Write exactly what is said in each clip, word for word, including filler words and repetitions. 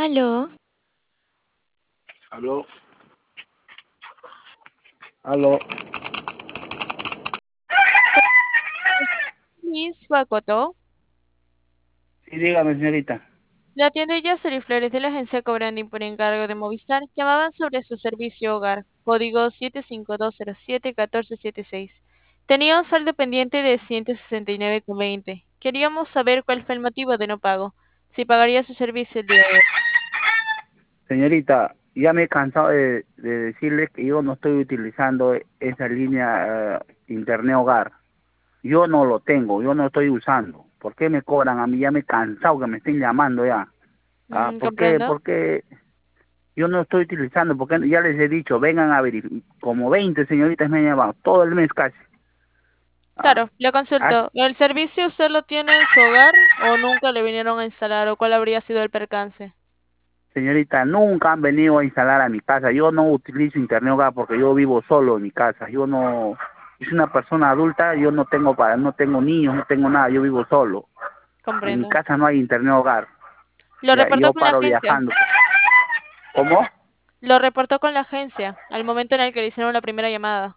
Aló, Aló, aló. Miss Bakoto, Sí, dígame, señorita. la atiende Yasuri Flores de la agencia Cobranding por encargo de Movistar. Llamaban sobre su servicio hogar, código siete cinco dos cero siete uno cuatro siete seis. Tenía un saldo pendiente de ciento sesenta y nueve con veinte. Queríamos saber cuál fue el motivo de no pago. Si pagaría su servicio el día de hoy. Señorita, ya me he cansado de, de decirle que yo no estoy utilizando esa línea eh, Internet Hogar. Yo no lo tengo, yo no estoy usando. ¿Por qué me cobran a mí? Ya me he cansado que me estén llamando ya. Ah, Mm, ¿por qué? comprendo. Porque yo no estoy utilizando, porque ya les he dicho, vengan a ver, como veinte señoritas me han llamado, todo el mes casi. Ah, Claro, le ah, consulto. ¿El servicio usted lo tiene en su hogar o nunca le vinieron a instalar o cuál habría sido el percance? señorita, nunca han venido a instalar a mi casa. Yo no utilizo internet hogar porque yo vivo solo en mi casa. Yo no, soy una persona adulta, yo no tengo para, no tengo niños, no tengo nada, yo vivo solo. En mi Comprendo. casa no hay internet hogar. ¿Lo Ya, reportó yo con la paro agencia? viajando. ¿Cómo? Lo reportó con la agencia al momento en el que le hicieron la primera llamada.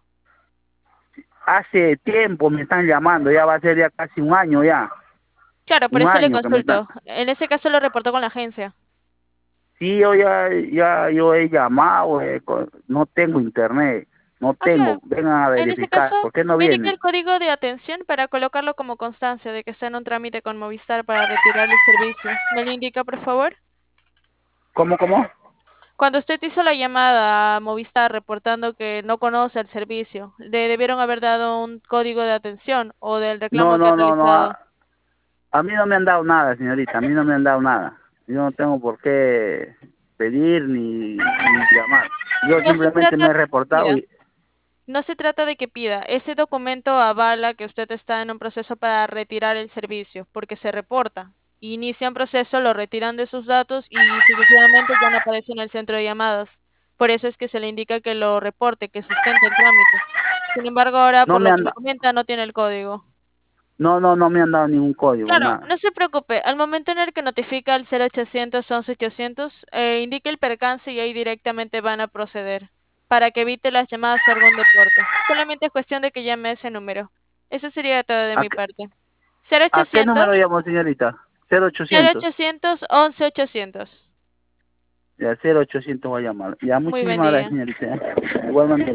Hace tiempo me están llamando, ya va a ser ya casi un año ya. Claro, por Un eso le año que me están. consulto. En ese caso lo reportó con la agencia. Sí, yo ya, ya, yo he llamado, eh, co- no tengo internet, no Ah, claro. tengo, vengan a En ese verificar, caso, ¿por qué no me indica el vienen? código de atención para colocarlo como constancia de que está en un trámite con Movistar para retirar el servicio. ¿Me lo indica, por favor? ¿Cómo, cómo? Cuando usted hizo la llamada a Movistar reportando que no conoce el servicio, le debieron haber dado un código de atención o del No, reclamo que ha no, no, no, realizado. a, a mí no me han dado nada, señorita, a mí no me han dado nada. Yo no tengo por qué pedir ni, ni llamar. Yo No se simplemente me trata he de que reportado pida. y No se trata de que pida. Ese documento avala que usted está en un proceso para retirar el servicio, porque se reporta. Inicia un proceso, lo retiran de sus datos y sucesivamente ya no aparece en el centro de llamadas. Por eso es que se le indica que lo reporte, que sustente el trámite. Sin embargo, ahora, no por me lo que han, me comenta, no tiene el código. no, no, no me han dado ningún código, Claro, nada. no se preocupe. Al momento en el que notifica al cero ochocientos once ochocientos, eh, indique el percance y ahí directamente van a proceder para que evite las llamadas a algún deporte. Solamente es cuestión de que llame a ese número. Eso sería todo de ¿A mi qué, parte. a qué número cero ochocientos, llamo, señorita? Cero cero ochocientos. ochocientos once ochocientos. Ya, cero ochocientos voy a llamar. Ya, Muy buen muchísimas gracias, día. señorita. Igual manera.